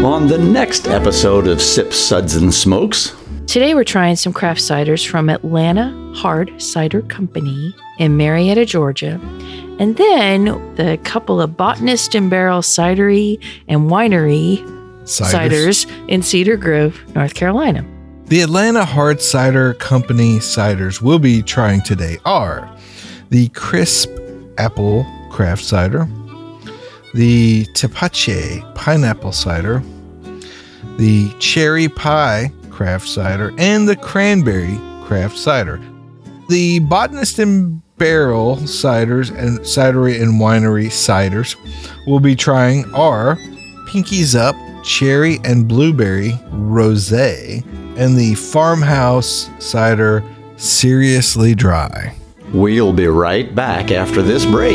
On the next episode of Sips, Suds, and Smokes. Today we're trying some craft ciders from Atlanta Hard Cider Company in Marietta, Georgia. And then the couple of Botanist and Barrel Cidery and Winery ciders in Cedar Grove, North Carolina. The Atlanta Hard Cider Company ciders we'll be trying today are the Crisp Apple Craft Cider, the Tepache Pineapple Cider, the Cherry Pie Craft Cider, and the Cranberry Craft Cider. The Botanist and Barrel Ciders and Cidery and Winery ciders we'll be trying are Pinkies Up Cherry and Blueberry Rosé and the Farmhouse Cider Seriously Dry. We'll be right back after this break.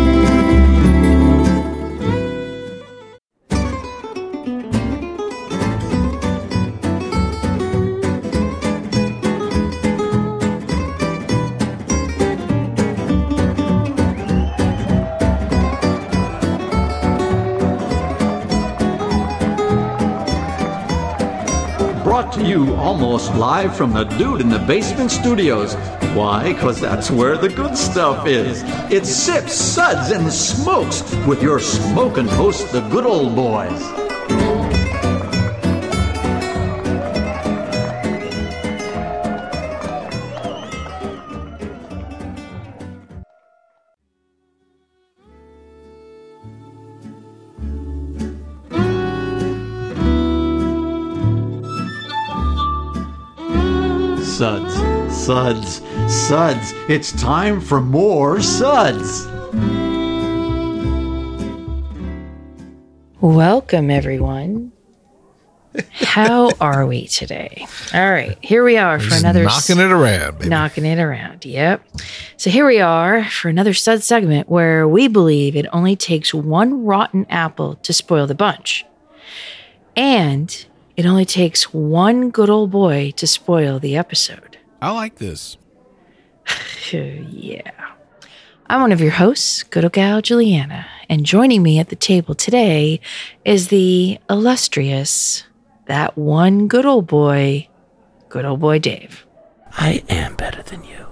Brought to you almost live from the Dude in the Basement Studios. Why? Because that's where the good stuff is. It's Sips, Suds, and Smokes with your smoking host, the good old boys. Suds, Suds, Suds. It's time for more Suds. Welcome, everyone. How are we today? All right, here we are for another... Knocking it around, baby. Knocking it around, yep. So here we are for another Sud segment where we believe it only takes one rotten apple to spoil the bunch. And it only takes one good old boy to spoil the episode. I like this. Yeah. I'm one of your hosts, good old gal Juliana, and joining me at the table today is the illustrious, that one good old boy Dave. I am better than you.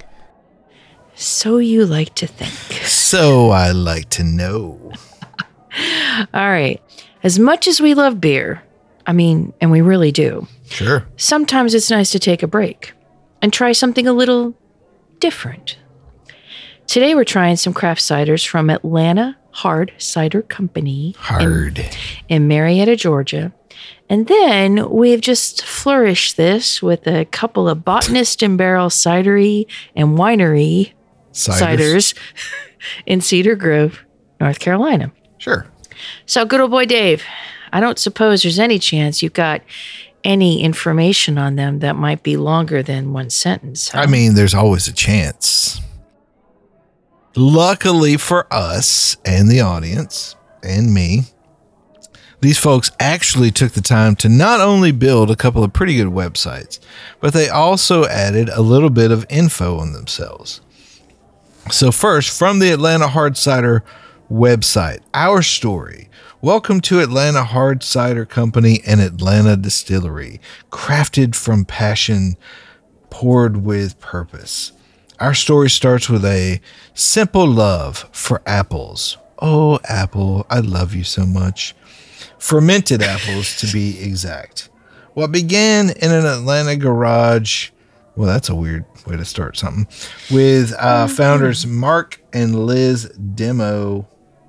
So you like to think. So I like to know. All right. As much as we love beer, and we really do. Sure. Sometimes it's nice to take a break and try something a little different. Today we're trying some craft ciders from Atlanta Hard Cider Company in Marietta, Georgia. And then we've just flourished this with a couple of Botanist and Barrel Cidery and Winery ciders in Cedar Grove, North Carolina. Sure. So good old boy Dave, I don't suppose there's any chance you've got any information on them that might be longer than one sentence. Huh? There's always a chance. Luckily for us and the audience and me, these folks actually took the time to not only build a couple of pretty good websites, but they also added a little bit of info on themselves. So first, from the Atlanta Hard Cider website, our story. Welcome to Atlanta Hard Cider Company and Atlanta Distillery, crafted from passion, poured with purpose. Our story starts with a simple love for apples. Oh, apple, I love you so much. Fermented apples, to be exact. What began in an Atlanta garage, well, that's a weird way to start something, with founders Mark and Liz Deno,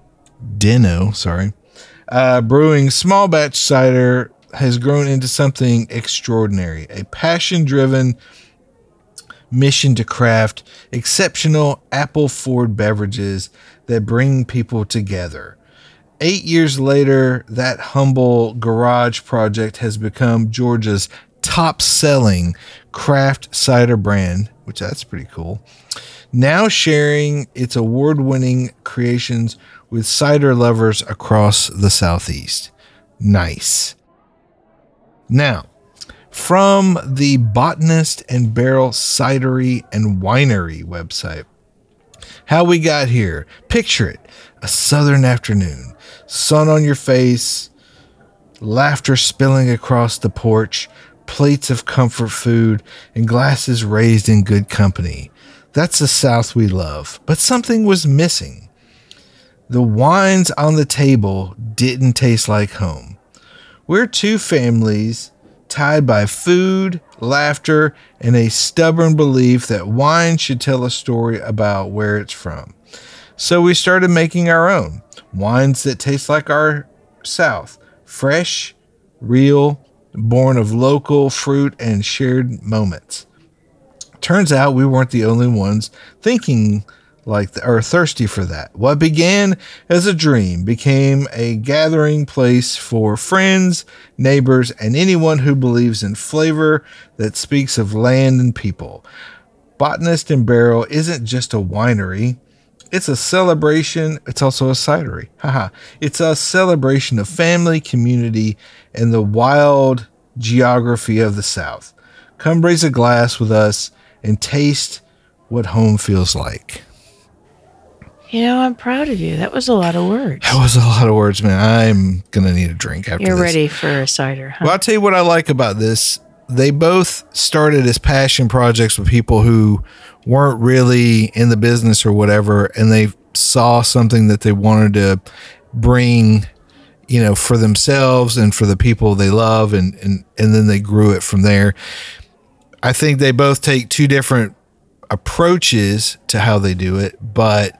brewing small batch cider has grown into something extraordinary, a passion-driven mission to craft exceptional apple-forward beverages that bring people together. 8 years later, that humble garage project has become Georgia's top-selling craft cider brand, which that's pretty cool, now sharing its award-winning creations with cider lovers across the Southeast. Nice. Now, from the Botanist and Barrel Cidery and Winery website, how we got here. Picture it, a southern afternoon, sun on your face, laughter spilling across the porch, plates of comfort food, and glasses raised in good company. That's the South we love. But something was missing. The wines on the table didn't taste like home. We're two families tied by food, laughter, and a stubborn belief that wine should tell a story about where it's from. So we started making our own. Wines that taste like our South. Fresh, real, born of local fruit and shared moments. Turns out we weren't the only ones thinking or thirsty for that. What began as a dream became a gathering place for friends, neighbors, and anyone who believes in flavor that speaks of land and people. Botanist and Barrel isn't just a winery. It's a celebration. It's also a cidery. It's a celebration of family, community, and the wild geography of the South. Come raise a glass with us and taste what home feels like. You know, I'm proud of you. That was a lot of words. That was a lot of words, man. I'm going to need a drink after You're this. ready for a cider, huh? Well, I'll tell you what I like about this. They both started as passion projects with people who weren't really in the business or whatever, and they saw something that they wanted to bring, you know, for themselves and for the people they love, and then they grew it from there. I think they both take two different approaches to how they do it, but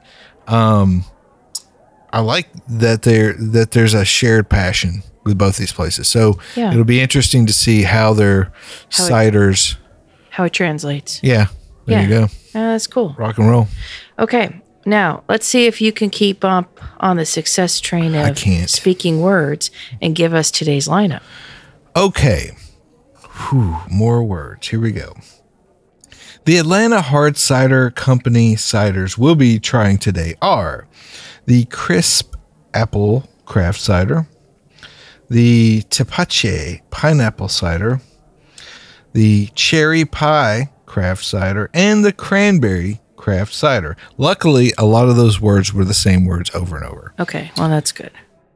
I like that there's a shared passion with both these places. So It'll be interesting to see how their ciders, how it translates. Yeah. There you go. That's cool. Rock and roll. Okay. Now, let's see if you can keep up on the success train of speaking words and give us today's lineup. Okay. More words. Here we go. The Atlanta Hard Cider Company ciders we'll be trying today are the Crisp Apple Craft Cider, the Tepache Pineapple Cider, the Cherry Pie Craft Cider, and the Cranberry Craft Cider. Luckily, a lot of those words were the same words over and over. Okay, well, that's good.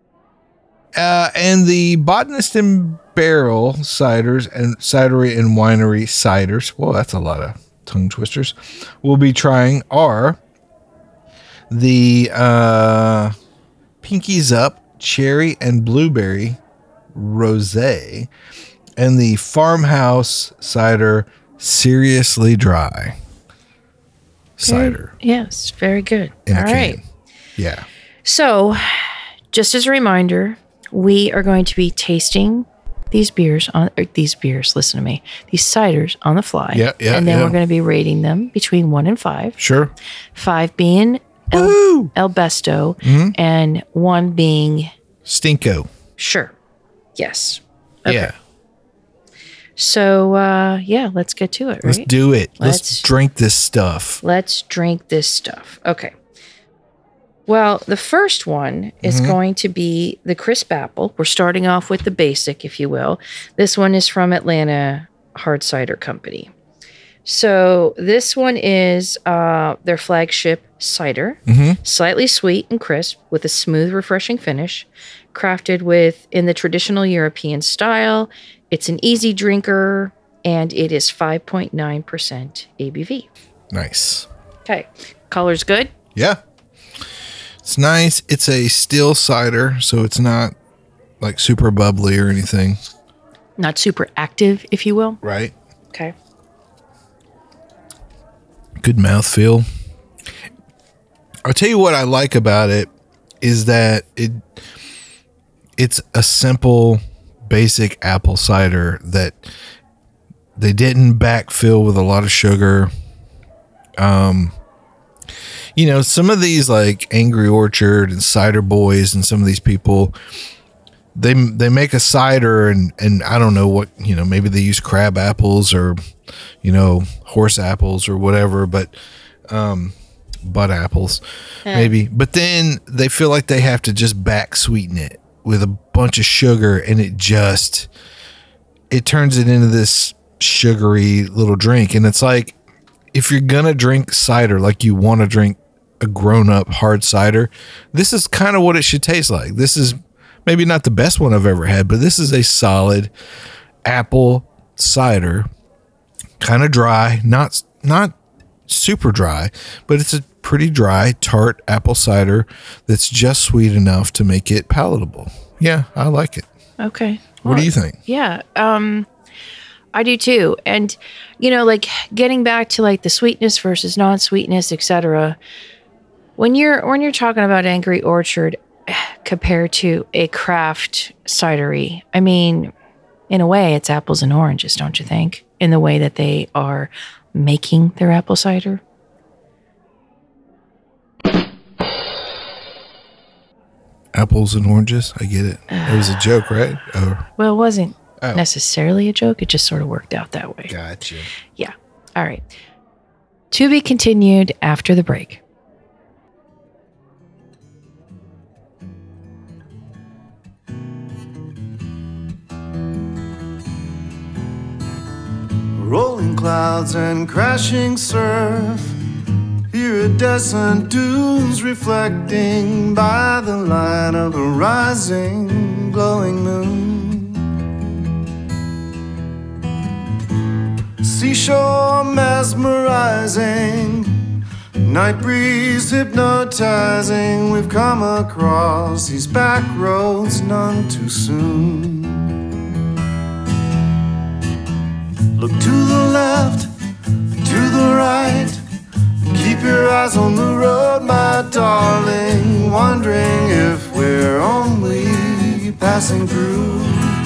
And the Botanist and Barrel ciders and cidery and winery ciders, well, that's a lot of tongue twisters, we'll be trying are the Pinkies Up Cherry and Blueberry Rosé and the Farmhouse Cider Seriously Dry cider. Yes, very good. In All a can. right. Yeah. So, just as a reminder, we are going to be tasting these ciders on the fly. Yeah. And then we're going to be rating them between 1 and 5. Sure. 5 being El Besto, and 1 being Stinko. Sure. Yes. Okay. Yeah. So, let's get to it, right? Let's do it. Let's drink this stuff. Let's drink this stuff. Okay. Well, the first one is going to be the Crisp Apple. We're starting off with the basic, if you will. This one is from Atlanta Hard Cider Company. So this one is their flagship cider, slightly sweet and crisp with a smooth, refreshing finish, crafted in the traditional European style. It's an easy drinker, and it is 5.9% ABV. Nice. Okay. Color's good? Yeah. It's nice. It's a still cider, so it's not like super bubbly or anything. Not super active, if you will. Right. Okay. Good mouthfeel. I'll tell you what I like about it is that it's a simple, basic apple cider that they didn't backfill with a lot of sugar. You know, some of these like Angry Orchard and Cider Boys and some of these people, they make a cider and I don't know what, you know, maybe they use crab apples or, you know, horse apples or whatever, but butt apples maybe. But then they feel like they have to just back sweeten it with a bunch of sugar, and it turns it into this sugary little drink. And it's like, if you're gonna drink cider like you want to drink a grown-up hard cider, this is kind of what it should taste like. This is maybe not the best one I've ever had, but this is a solid apple cider. Kind of dry, not super dry, but it's a pretty dry, tart apple cider that's just sweet enough to make it palatable. Yeah, I like it. Okay. What do you think? Yeah, I do too. And, like getting back to like the sweetness versus non-sweetness, etc. When you're talking about Angry Orchard compared to a craft cidery, I mean, in a way, it's apples and oranges, don't you think? In the way that they are making their apple cider. Apples and oranges? I get it. It was a joke, right? Well, it wasn't necessarily a joke. It just sort of worked out that way. Gotcha. Yeah. All right. To be continued after the break. Rolling clouds and crashing surf, iridescent dunes reflecting by the light of a rising, glowing moon. Seashore mesmerizing, night breeze hypnotizing. We've come across these back roads none too soon. Look to the left, to the right. Keep your eyes on the road, my darling. Wondering if we're only passing through.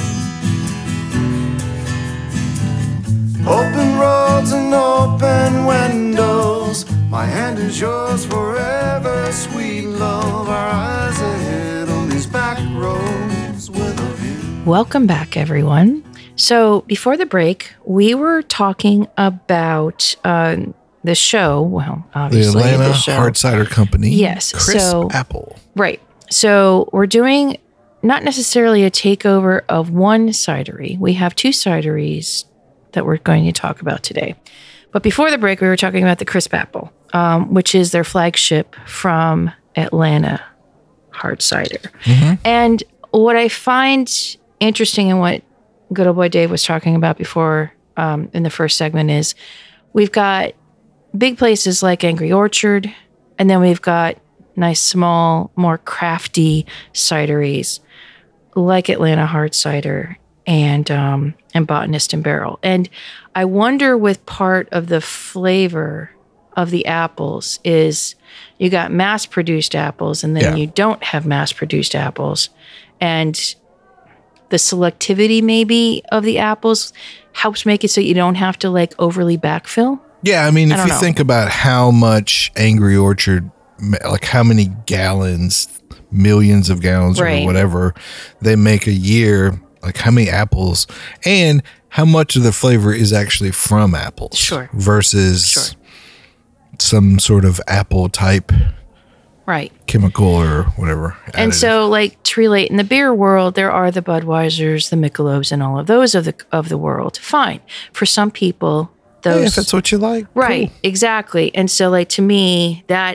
Open roads and open windows. My hand is yours forever, sweet love. Our eyes ahead on these back roads with a view. Welcome back, everyone. So before the break, we were talking about the show. Well, obviously, the Atlanta show. Hard Cider Company. Yes. Crisp Apple. Right. So we're doing not necessarily a takeover of one cidery. We have two cideries that we're going to talk about today. But before the break, we were talking about the Crisp Apple, which is their flagship from Atlanta hard cider. Mm-hmm. And what I find interesting in what good old boy Dave was talking about before in the first segment is we've got big places like Angry Orchard, and then we've got nice, small, more crafty cideries like Atlanta Hard Cider and Botanist and Barrel. And I wonder with part of the flavor of the apples is you got mass-produced apples, and then you don't have mass-produced apples. And the selectivity maybe of the apples helps make it so you don't have to like overly backfill. Yeah, I mean, if you think about how much Angry Orchard, like how many gallons, millions of gallons or whatever they make a year, like how many apples and how much of the flavor is actually from apples versus some sort of apple type chemical or whatever. And so, like, to relate in the beer world, there are the Budweisers, the Michelobs, and all of those of the world. Fine. For some people, those... if that's what you like. Right, cool. Exactly. And so, like, to me, that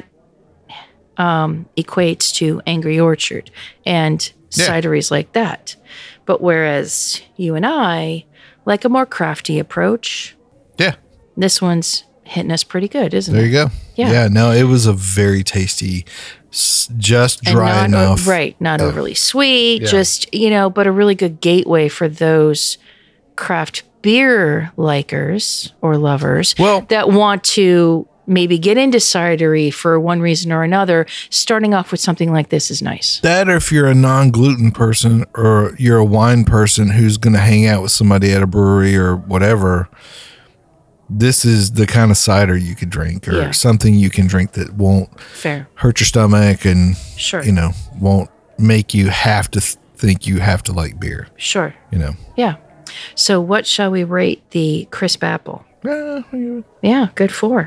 equates to Angry Orchard and cideries like that. But whereas you and I like a more crafty approach, this one's hitting us pretty good, isn't it? There you go. Yeah, no, it was a very tasty, just dry enough. Not overly sweet, just, but a really good gateway for those craft beer likers or lovers that want to maybe get into cidery for one reason or another. Starting off with something like this is nice. That, or if you're a non-gluten person or you're a wine person who's going to hang out with somebody at a brewery or whatever, this is the kind of cider you could drink, or something you can drink that won't hurt your stomach and won't make you have to think you have to like beer. Sure. Yeah. So what shall we rate the Crisp Apple? Yeah, good 4.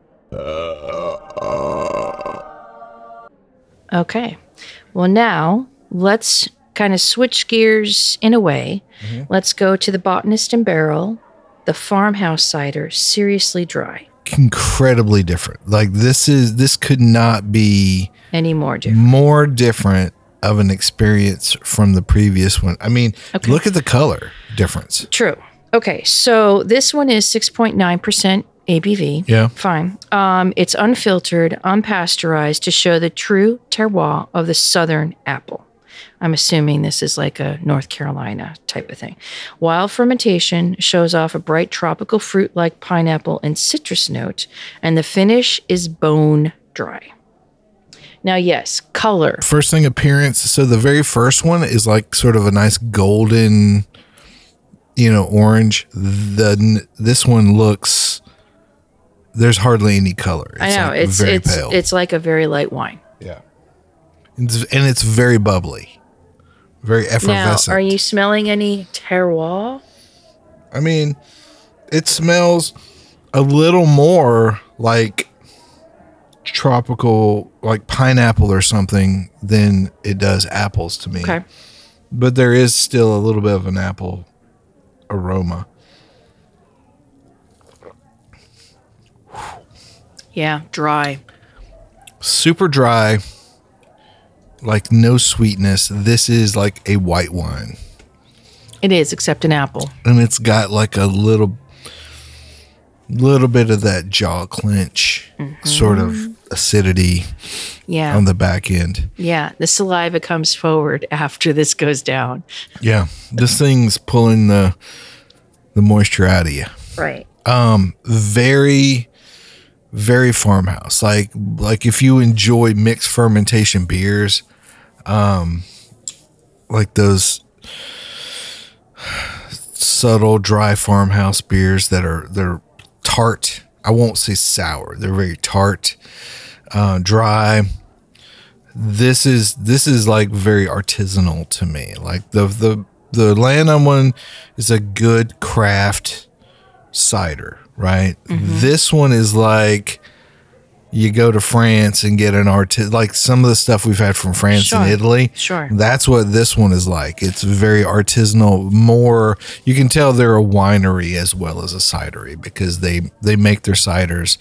Okay. Well, now let's kind of switch gears in a way. Mm-hmm. Let's go to the Botanist and Barrel, the farmhouse cider, seriously dry. Incredibly different. Like this could not be any more different of an experience from the previous one. I mean, look at the color difference. True. Okay, so this one is 6.9% ABV. Yeah. Fine. It's unfiltered, unpasteurized to show the true terroir of the southern apple. I'm assuming this is like a North Carolina type of thing. Wild fermentation shows off a bright tropical fruit like pineapple and citrus note, and the finish is bone dry. Now, yes, color. First thing, appearance. So the very first one is like sort of a nice golden, orange. This one looks, there's hardly any color. I know. Like very pale. It's like a very light wine. Yeah. And it's very bubbly, very effervescent. Now, are you smelling any terroir? I mean, it smells a little more like tropical, like pineapple or something, than it does apples to me. Okay. But there is still a little bit of an apple aroma. Yeah, dry. Super dry, like no sweetness. This is like a white wine. It is, except an apple. And it's got like a little bit of that jaw clench sort of acidity on the back end. Yeah, the saliva comes forward after this goes down. Yeah, this thing's pulling the moisture out of you. Right. Very, very farmhouse. Like if you enjoy mixed fermentation beers, like those subtle dry farmhouse beers they're tart. I won't say sour. They're very tart, dry. This is like very artisanal to me. Like the Atlanta one is a good craft cider, right? This one is like you go to France and get an like some of the stuff we've had from France and Italy. Sure. That's what this one is like. It's very artisanal, more, you can tell they're a winery as well as a cidery because they make their ciders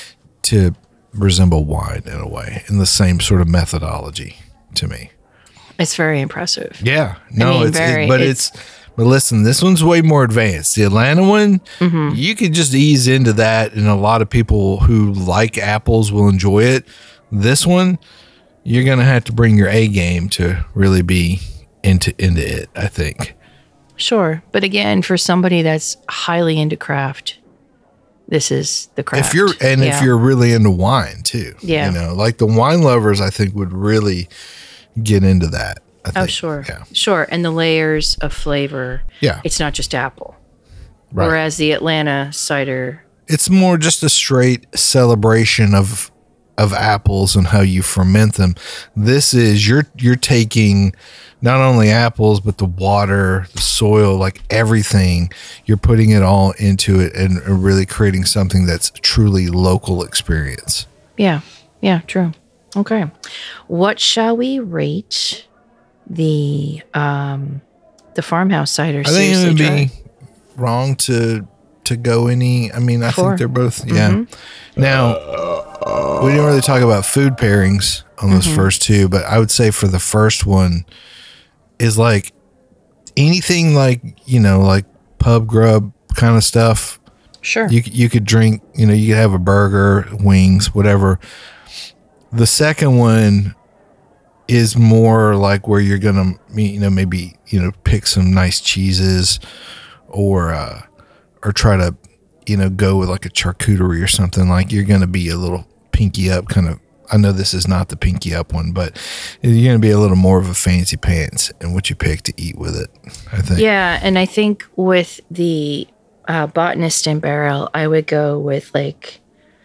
to resemble wine in a way, in the same sort of methodology to me. It's very impressive. Yeah. No, I mean, but listen, this one's way more advanced. The Atlanta one, you could just ease into that, and a lot of people who like apples will enjoy it. This one, you're going to have to bring your A game to really be into it, I think. Sure. But again, for somebody that's highly into craft, this is the craft. If you're really into wine too. Yeah. Like the wine lovers, I think would really get into that. I think. Oh, sure. Yeah. Sure. And the layers of flavor. Yeah. It's not just apple. Right. Whereas the Atlanta cider. It's more just a straight celebration of apples and how you ferment them. This is you're taking not only apples, but the water, the soil, like everything, you're putting it all into it and really creating something that's truly local experience. Yeah. Yeah, true. Okay. What shall we rate the farmhouse cider? I think it would be wrong to go any. I mean, I think they're both. Yeah. Now, we didn't really talk about food pairings on those first two, but I would say for the first one is like anything like like pub grub kind of stuff. Sure. You could drink. You could have a burger, wings, whatever. The second one is more like where you're gonna maybe pick some nice cheeses or try to go with like a charcuterie or something. Like you're gonna be a little pinky up kind of. I know this is not the pinky up one, but you're gonna be a little more of a fancy pants in what you pick to eat with it, I think. Yeah, and I think with the Botanist and Barrel, I would go with like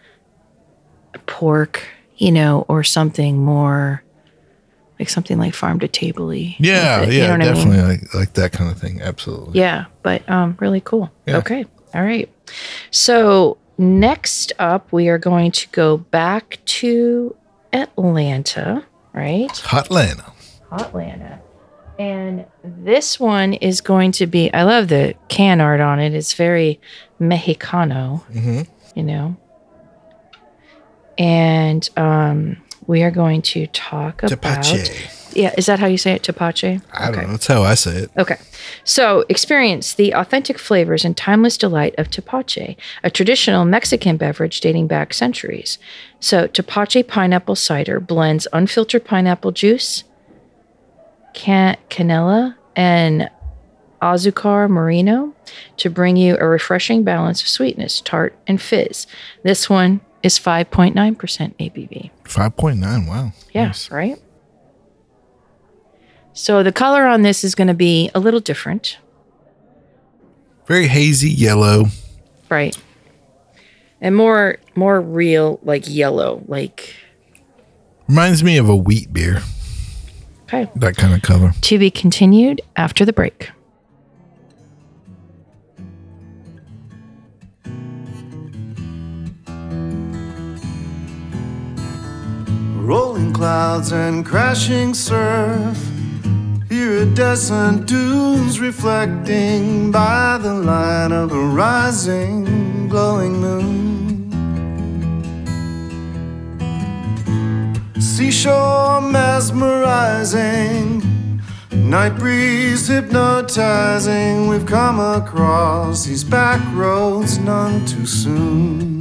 pork, or something more like something like farm to table-y. Yeah, you know what definitely I mean? like that kind of thing. Absolutely. Yeah, but really cool. Yeah. Okay. All right. So next up, we are going to go back to Atlanta, right? Hotlanta. And this one is going to be, I love the can art on it. It's very Mexicano, And we are going to talk about Yeah, is that how you say it? Tepache? I don't know. That's how I say it. Okay. So experience the authentic flavors and timeless delight of tepache, a traditional Mexican beverage dating back centuries. So tepache pineapple cider blends unfiltered pineapple juice, canela, and azucar moreno to bring you a refreshing balance of sweetness, tart, and fizz. This one is 5.9% ABV. 5.9. Wow. Yeah, Nice. right? So the color on this is going to be a little different. Very hazy yellow. Right. And more real, like yellow, like. Reminds me of a wheat beer. Okay. That kind of color. To be continued after the break. Rolling clouds and crashing surf. Iridescent dunes reflecting by the light of the rising, glowing moon. Seashore mesmerizing, night breeze hypnotizing. We've come across these back roads none too soon.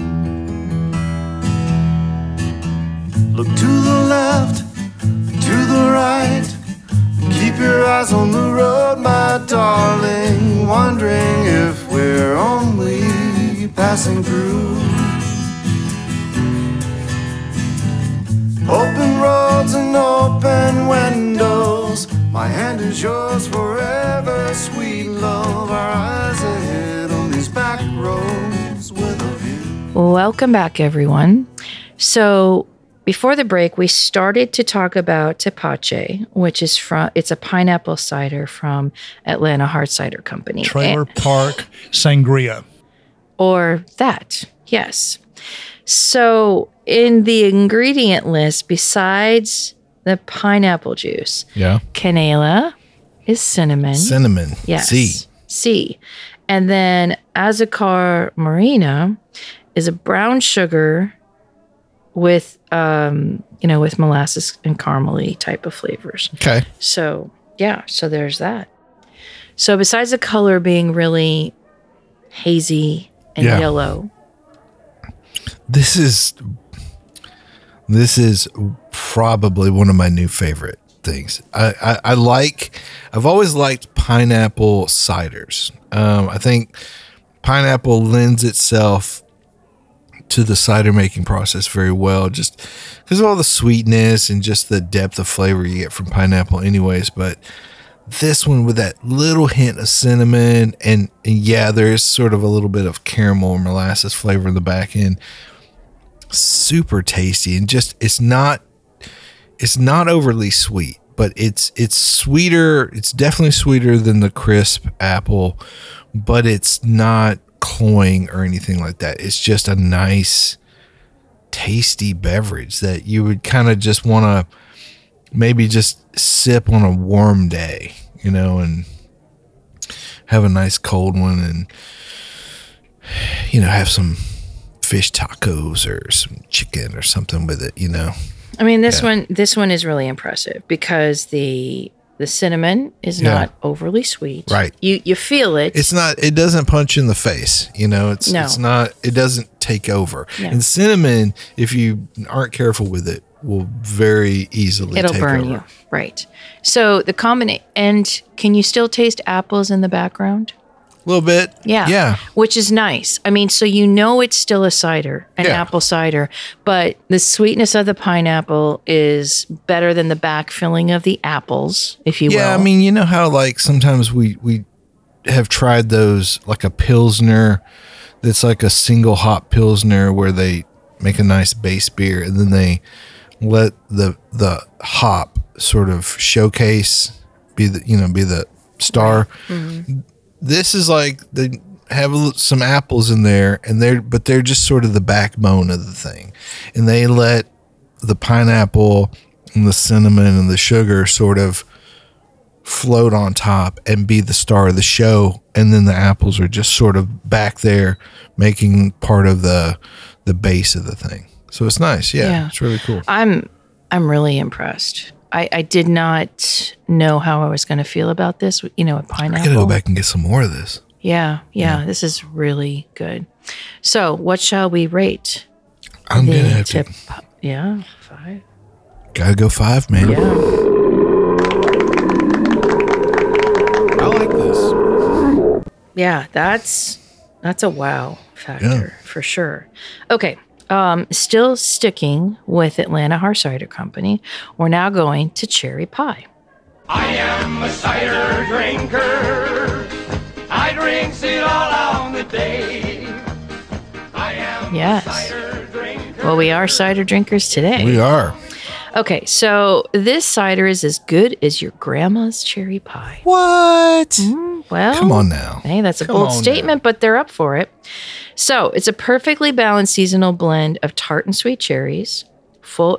Look to the left, to the right. Keep your eyes on the road, my darling, wondering if we're only passing through. Open roads and open windows, my hand is yours forever, sweet love. Our eyes ahead on these back roads with a view. Welcome back, everyone. So before the break, we started to talk about tepache, which is it's a pineapple cider from Atlanta Hard Cider Company. Trailer Park Sangria. Or that, yes. So in the ingredient list, besides the pineapple juice, canela is cinnamon. Cinnamon. Yes. C. And then azucar morena is a brown sugar with with molasses and caramely type of flavors. Okay. So so there's that. So besides the color being really hazy and yellow, this is probably one of my new favorite things. I've always liked pineapple ciders. I think pineapple lends itself to the cider making process very well, just because of all the sweetness and just the depth of flavor you get from pineapple anyways. But this one with that little hint of cinnamon and there's sort of a little bit of caramel or molasses flavor in the back end. Super tasty, and just it's not overly sweet, but it's sweeter. It's definitely sweeter than the crisp apple, but it's not cloying or anything like that. It's just a nice, tasty beverage that you would kind of just want to maybe just sip on a warm day, and have a nice cold one, and have some fish tacos or some chicken or something with it. I mean, this one is really impressive because the cinnamon is not overly sweet. Right. You feel it. It doesn't punch in the face. It doesn't take over. Yeah. And cinnamon, if you aren't careful with it, will very easily It'll burn you. Right. So the combination, and can you still taste apples in the background? A little bit. Yeah. Yeah. Which is nice. I mean, so it's still a cider, an apple cider, but the sweetness of the pineapple is better than the back filling of the apples, if you will. Yeah, I mean, you know how like sometimes we have tried those, like a Pilsner that's like a single hop Pilsner where they make a nice base beer and then they let the hop sort of showcase, be the star. Mm-hmm. This is like they have some apples in there, and they're just sort of the backbone of the thing, and they let the pineapple and the cinnamon and the sugar sort of float on top and be the star of the show, and then the apples are just sort of back there making part of the base of the thing. So it's nice. Yeah. It's really cool. I'm really impressed. I did not know how I was going to feel about this, with I pineapple. gotta go back and get some more of this. Yeah, this is really good. So, what shall we rate? I'm gonna have to. Yeah, 5. Gotta go 5, man. Yeah. I like this. Yeah, that's a wow factor for sure. Okay. Still sticking with Atlanta Hard Cider Company, we're now going to cherry pie. I am a cider drinker. I drinks it all on the day. I am Yes. a cider drinker. Well, we are cider drinkers today. We are. Okay, so this cider is as good as your grandma's cherry pie. What? Well, Come on now. Hey, that's a Come bold on statement, but they're up for it. So it's a perfectly balanced seasonal blend of tart and sweet cherries, full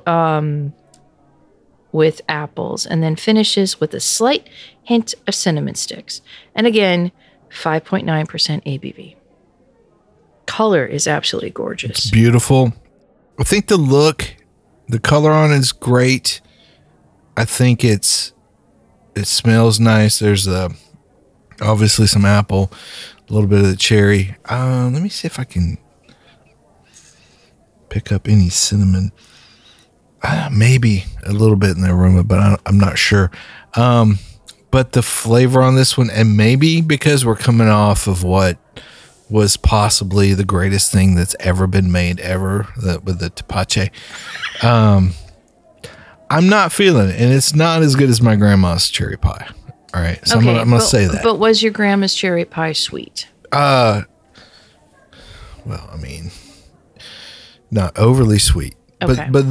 with apples, and then finishes with a slight hint of cinnamon sticks. And again, 5.9% ABV. Color is absolutely gorgeous. Beautiful. I think the color on it is great. I think it smells nice. There's obviously some apple, a little bit of the cherry. Let me see if I can pick up any cinnamon. Maybe a little bit in the aroma, but I'm not sure. But the flavor on this one, and maybe because we're coming off of what was possibly the greatest thing that's ever been made ever, with the tepache, I'm not feeling it, and it's not as good as my grandma's cherry pie. All right, so I'm gonna say that. But was your grandma's cherry pie sweet? Well, I mean, not overly sweet. Okay. But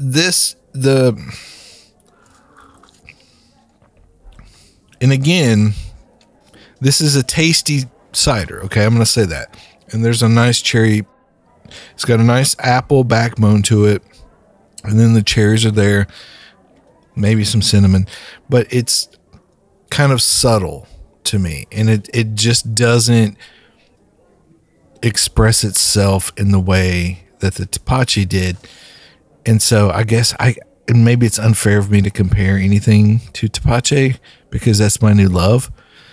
and again, this is a tasty cider. Okay, I'm going to say that. And there's a nice cherry. It's got a nice apple backbone to it. And then the cherries are there. Maybe some cinnamon. But it's kind of subtle to me. And it just doesn't express itself in the way that the tepache did. And so I guess and maybe it's unfair of me to compare anything to tepache because that's my new love.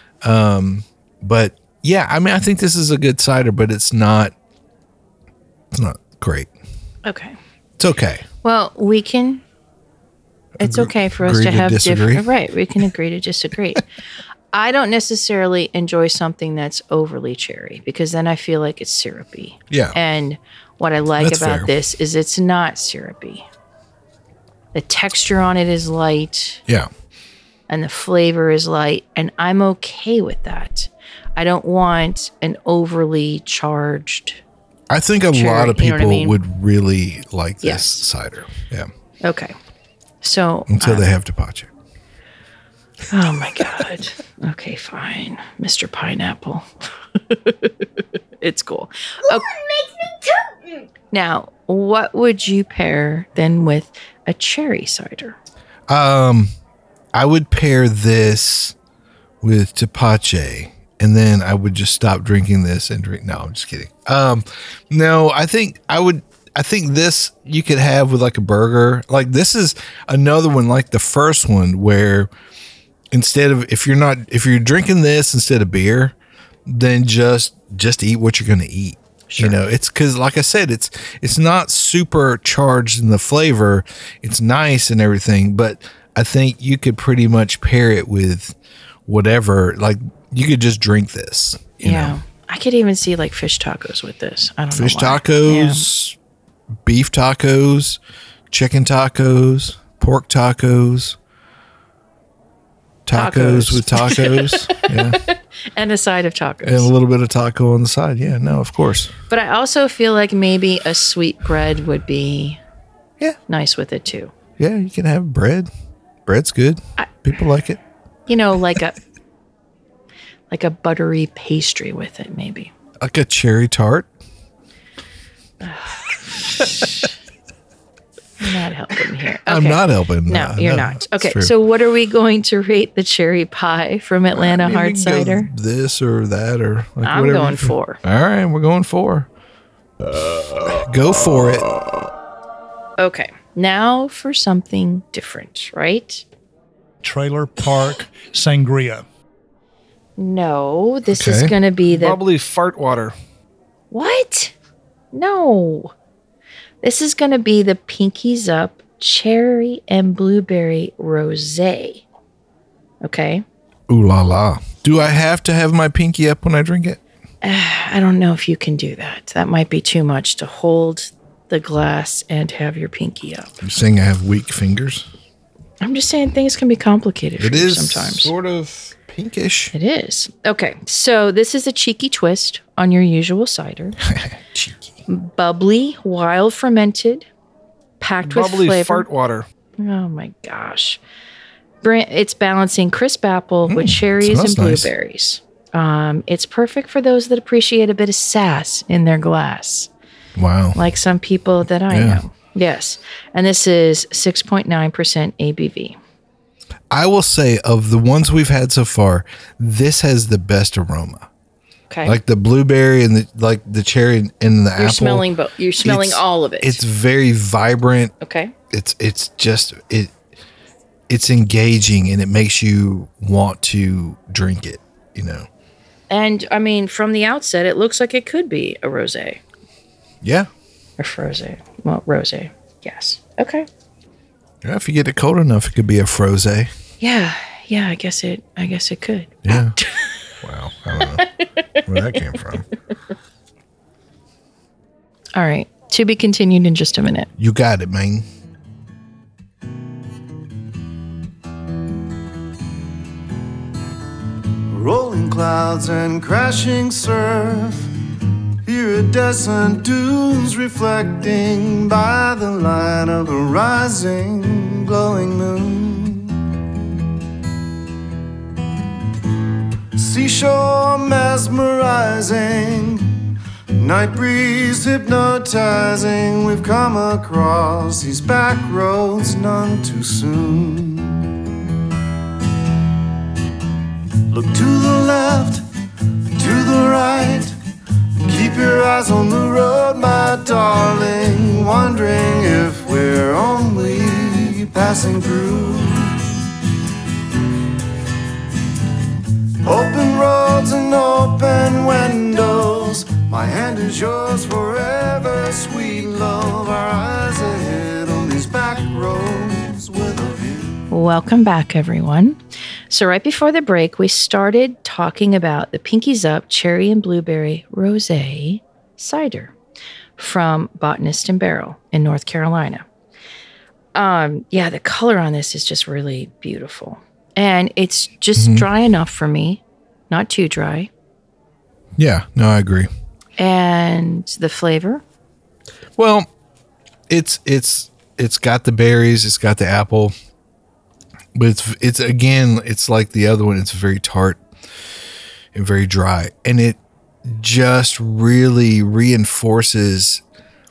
But yeah, I mean, I think this is a good cider, but it's not great. Okay. It's okay. Well, it's okay for us Agree to to have disagree? different, right? We can agree to disagree. I don't necessarily enjoy something that's overly cherry because then I feel like it's syrupy. Yeah. And what I like That's about fair. this is it's not syrupy. The texture on it is light Yeah. and the flavor is light, and I'm okay with that. I don't want an overly charged. I think a Cherry, lot of you know what I people mean? would really like this Yes. cider. Yeah. Okay. So Until they have tepache. oh my God. Okay, fine. Mr. Pineapple. It's cool. Okay. Now, what would you pair then with a cherry cider? I would pair this with tepache, and then I would just stop drinking this and drink. No, I'm just kidding. No, I think this you could have with like a burger. Like this is another one like the first one where instead of if you're drinking this instead of beer, then just eat what you're going to eat. Sure. You know, it's because like I said, it's not super charged in the flavor. It's nice and everything, but I think you could pretty much pair it with whatever. Like you could just drink this. You know? I could even see like fish tacos with this. I don't know. Fish why. tacos, beef tacos, chicken tacos, pork tacos, tacos with tacos. Yeah. And a side of tacos. And a little bit of taco on the side. Yeah, no, of course. But I also feel like maybe a sweet bread would be nice with it too. Yeah, you can have bread. Bread's good. People like it. You know, like a buttery pastry with it, maybe. Like a cherry tart. You're not helping here. Okay. I'm not helping. No, you're not. it's Okay, true. so what are we going to rate the cherry pie from Atlanta I mean, we Hard can go Cider? This or that or like I'm whatever going you feel. 4. All right, we're going 4. Go for it. Okay. Now for something different, right? Trailer Park Sangria. No, this is going to be the... Bubbly fart water. What? No. This is going to be the Pinkies Up Cherry and Blueberry Rosé. Okay? Ooh la la. Do I have to have my pinky up when I drink it? I don't know if you can do that. That might be too much to hold the glass and have your pinky up. You're saying I have weak fingers? I'm just saying things can be complicated for It you is sometimes. sort of pinkish. It is. Okay, so this is a cheeky twist on your usual cider. Cheeky. Bubbly, wild fermented, packed with Bubbly flavor. fart water. Oh my gosh. It's balancing crisp apple with cherries and smells nice. blueberries. It's perfect for those that appreciate a bit of sass in their glass, Wow. like some people that I know. Yes. And this is 6.9% ABV. I will say, of the ones we've had so far, this has the best aroma. Okay. Like the blueberry and the cherry and the apple. You're smelling all of it. It's very vibrant. okay. It's just it's engaging, and it makes you want to drink it, you know. And I mean, from the outset, it looks like it could be a rosé Yeah. or frosé. Well, rosé. Yes. Okay. Yeah, if you get it cold enough, it could be a frosé. Yeah. Yeah. I guess it could. Yeah. Wow. I don't know where that came from. All right. To be continued in just a minute. You got it, man. Rolling clouds and crashing surf. Iridescent dunes reflecting by the light of the rising, glowing moon. Seashore mesmerizing, night breeze hypnotizing. We've come across these back roads none too soon. Look to the left, to the right. Keep your eyes on the road, my darling. Wondering if we're only passing through. Open roads and open windows. My hand is yours forever, sweet love. Our eyes ahead on these back roads with a view. Welcome back, everyone. So right before the break, we started talking about the Pinkies Up Cherry and Blueberry Rosé cider from Botanist and Barrel in North Carolina. Yeah, the color on this is just really beautiful. And it's just dry enough for me, not too dry. Yeah, no, I agree. And the flavor? Well, it's got the berries, it's got the apple, but it's again, it's like the other one. It's very tart and very dry, and it just really reinforces.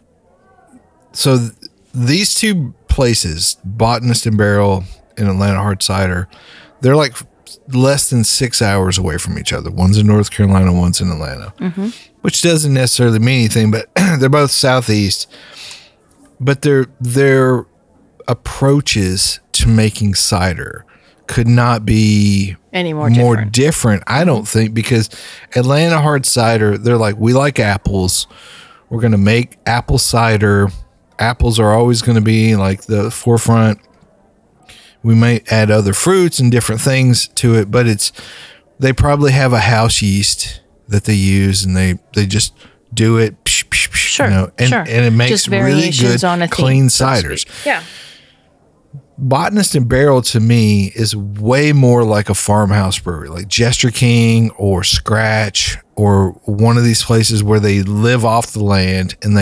So these two places, Botanist and Barrel and Atlanta Hard Cider, they're like less than 6 hours away from each other. One's in North Carolina, one's in Atlanta, which doesn't necessarily mean anything, but they're both southeast. But their approaches to making cider could not be Any more different, I don't think, because Atlanta Hard Cider, they're like, we like apples. We're going to make apple cider. Apples are always going to be like the forefront. We might add other fruits and different things to it, but they probably have a house yeast that they use, and they just do it. Sure, you know, and it makes just really variations good, on a clean theme, so to ciders. speak. Yeah. Botanist and Barrel to me is way more like a farmhouse brewery, like Jester King or Scratch, or one of these places where they live off the land, and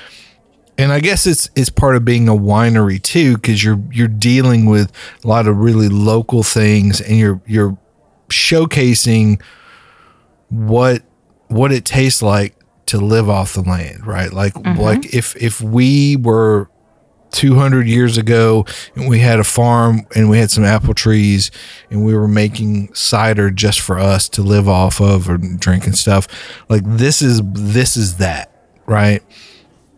I guess it's part of being a winery too, because you're dealing with a lot of really local things, and you're showcasing what it tastes like to live off the land, right? Like if we were 200 years ago and we had a farm and we had some apple trees and we were making cider just for us to live off of or drink and stuff, like this is that, right?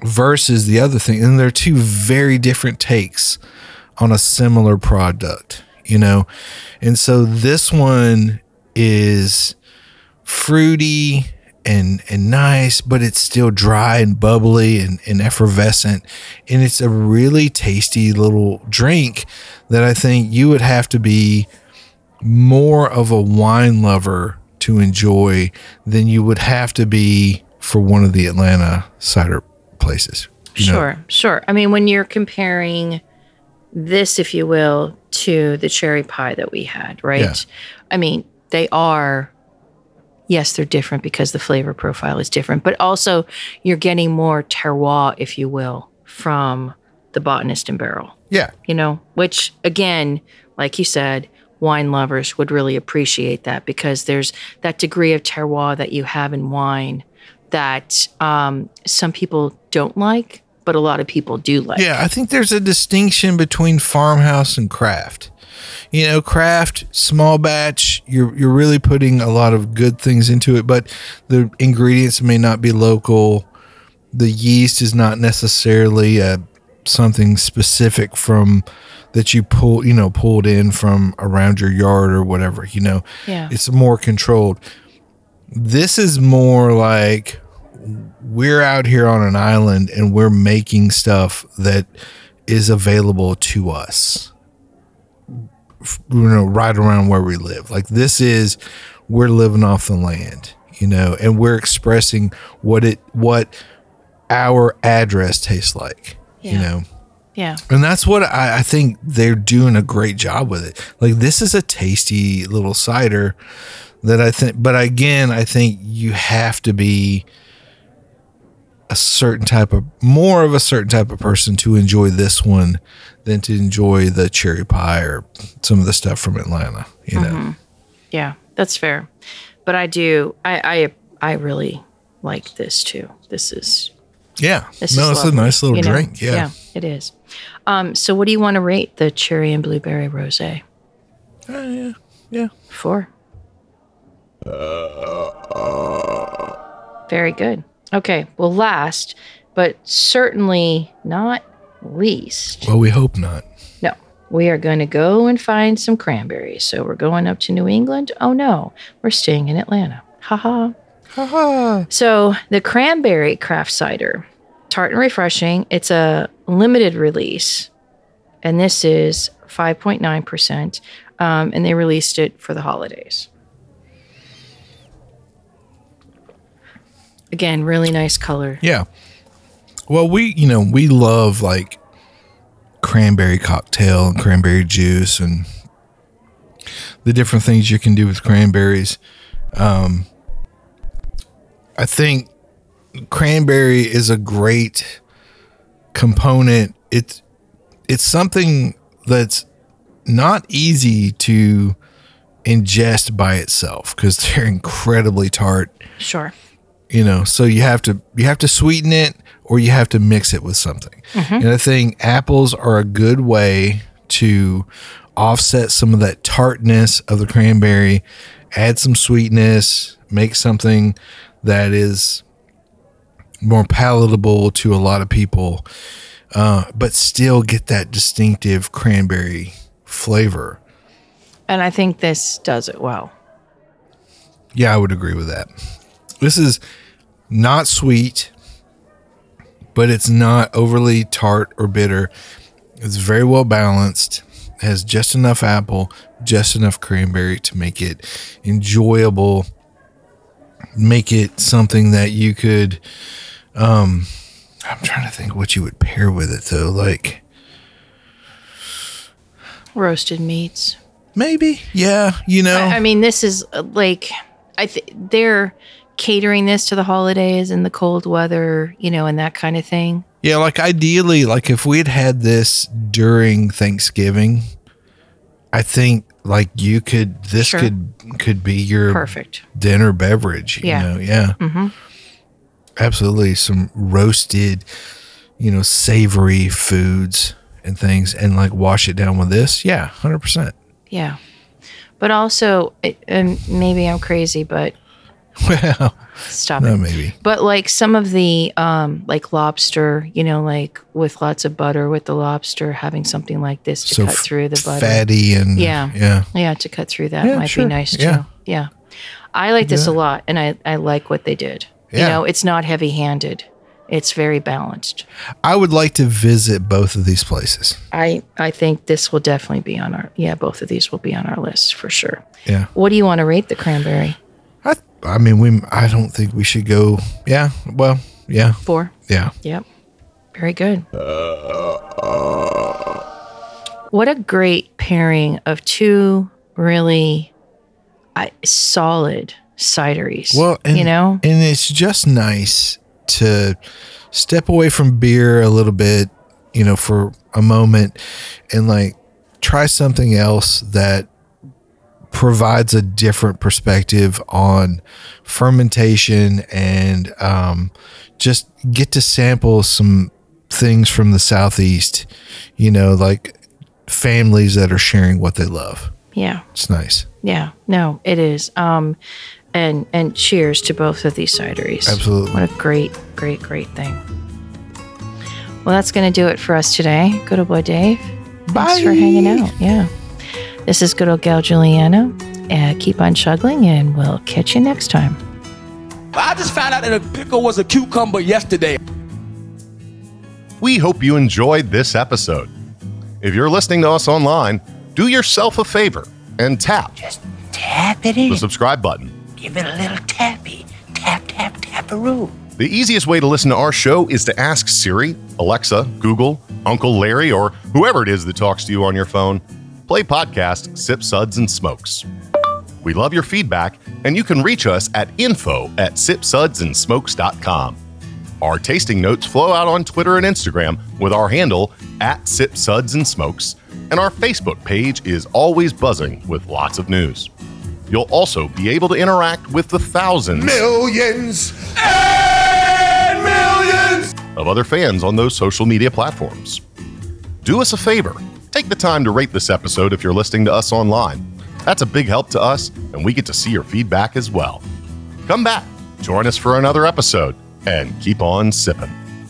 versus the other thing. And they're two very different takes on a similar product, you know? And so this one is fruity and nice, but it's still dry and bubbly and effervescent. And it's a really tasty little drink that I think you would have to be more of a wine lover to enjoy than you would have to be for one of the Atlanta cider places. Sure. I mean, when you're comparing this, if you will, to the cherry pie that we had, right? Yeah. I mean, they are, yes, they're different because the flavor profile is different, but also you're getting more terroir, if you will, from the Botanist and Barrel. Yeah. You know, which again, like you said, wine lovers would really appreciate that because there's that degree of terroir that you have in wine that some people don't like, but a lot of people do like. Yeah, I think there's a distinction between farmhouse and craft. You know, craft, small batch, you're really putting a lot of good things into it, but the ingredients may not be local. The yeast is not necessarily something specific from that you pulled in from around your yard or whatever, you know. Yeah. It's more controlled. This is more like we're out here on an island and we're making stuff that is available to us, you know, right around where we live. Like we're living off the land, you know, and we're expressing what our address tastes like, you know. Yeah. And that's what I think they're doing a great job with it. Like, this is a tasty little cider that I think, but again, I think you have to be more of a certain type of person to enjoy this one than to enjoy the cherry pie or some of the stuff from Atlanta, you know? Yeah, that's fair. But I really like this too. It's a nice little drink. Yeah, it is. So what do you want to rate the cherry and blueberry rosé? Yeah. 4. Very good. Okay. Well, last, but certainly not least. Well, we hope not. No, we are going to go and find some cranberries. So we're going up to New England. Oh no, we're staying in Atlanta. Ha ha. So the cranberry craft cider, tart and refreshing. It's a limited release, and this is 5.9%. And they released it for the holidays. Again, really nice color. Yeah. Well, we love like cranberry cocktail and cranberry juice and the different things you can do with cranberries. I think cranberry is a great component. It's something that's not easy to ingest by itself because they're incredibly tart. Sure. You know, so you have to sweeten it or you have to mix it with something. And I think apples are a good way to offset some of that tartness of the cranberry, add some sweetness, make something that is more palatable to a lot of people, but still get that distinctive cranberry flavor. And I think this does it well. Yeah, I would agree with that. This is not sweet, but it's not overly tart or bitter. It's very well balanced. It has just enough apple, just enough cranberry to make it enjoyable, make it something that you could, I'm trying to think what you would pair with it though. Like roasted meats. Maybe. Yeah. You know, I mean, this is like, they're catering this to the holidays and the cold weather, you know, and that kind of thing. Yeah, like ideally, like if we had this during Thanksgiving, I think like this could be your perfect dinner beverage. You know? Yeah. Mm-hmm. Absolutely. Some roasted, savory foods and things, and like wash it down with this. Yeah, 100%. Yeah. But also, and maybe I'm crazy, but Well, Stop no, it. maybe. But like some of the like lobster, like with lots of butter with the lobster, having something like this to cut through the butter. Fatty and Yeah, to cut through that might sure. be nice too. Yeah. Yeah. I like this a lot, and I like what they did. Yeah. It's not heavy-handed. It's very balanced. I would like to visit both of these places. I think this will definitely be on both of these will be on our list for sure. Yeah. What do you want to rate the cranberry? I mean, I don't think we should go. Yeah. Well, yeah. 4? Yeah. Yep. Very good. What a great pairing of two really solid cideries. Well, and, and it's just nice to step away from beer a little bit, for a moment and like try something else that provides a different perspective on fermentation and just get to sample some things from the Southeast, like families that are sharing what they love. Yeah. It's nice. Yeah. No, it is. And cheers to both of these cideries. Absolutely. What a great thing. Well, that's going to do it for us today. Good old boy Dave. Bye. Thanks for hanging out. Yeah. This is good old gal Juliana. Keep on chuggling, and we'll catch you next time. I just found out that a pickle was a cucumber yesterday. We hope you enjoyed this episode. If you're listening to us online, do yourself a favor and tap Tap it in. the subscribe button. Give it a little tappy. Tap, tap, tap-a-roo. The easiest way to listen to our show is to ask Siri, Alexa, Google, Uncle Larry, or whoever it is that talks to you on your phone, play podcast Sip, Suds, and Smokes. We love your feedback, and you can reach us at info@sipsudsandsmokes.com. Our tasting notes flow out on Twitter and Instagram with our handle @SipSudsAndSmokes, and our Facebook page is always buzzing with lots of news. You'll also be able to interact with the thousands, Millions and millions of other fans on those social media platforms. Do us a favor. Take the time to rate this episode if you're listening to us online. That's a big help to us, and we get to see your feedback as well. Come back, join us for another episode, and keep on sipping.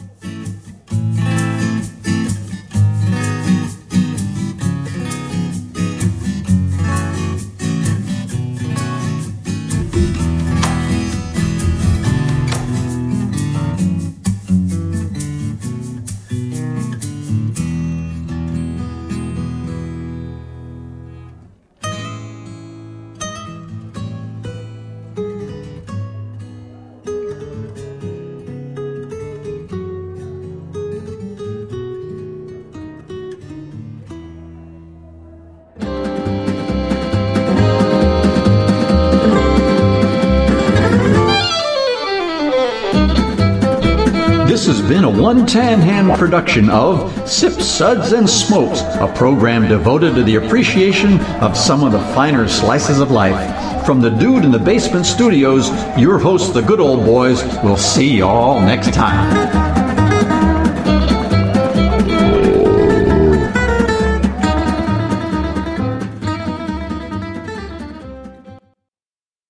This has been a One Tan Hand production of Sip, Suds, and Smokes, a program devoted to the appreciation of some of the finer slices of life. From the Dude in the Basement Studios, your hosts, the Good Old Boys, will see y'all next time.